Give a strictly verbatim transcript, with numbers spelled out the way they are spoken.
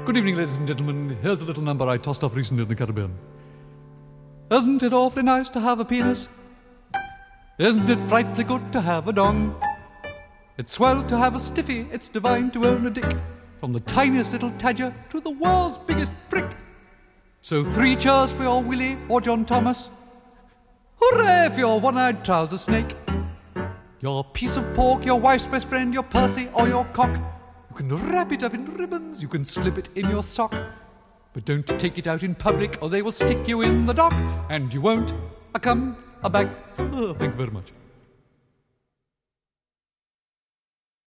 Good evening, ladies and gentlemen. Here's a little number I tossed off recently in the Caribbean. Isn't it awfully nice to have a penis? Isn't it frightfully good to have a dong? It's swell to have a stiffy, it's divine to own a dick. From the tiniest little tadger to the world's biggest prick. So three cheers for your Willie or John Thomas. Hooray for your one-eyed trouser snake. Your piece of pork, your wife's best friend, your Percy or your cock. You can wrap it up in ribbons, you can slip it in your sock. But don't take it out in public or they will stick you in the dock. And you won't a come a back. Oh, thank you very much.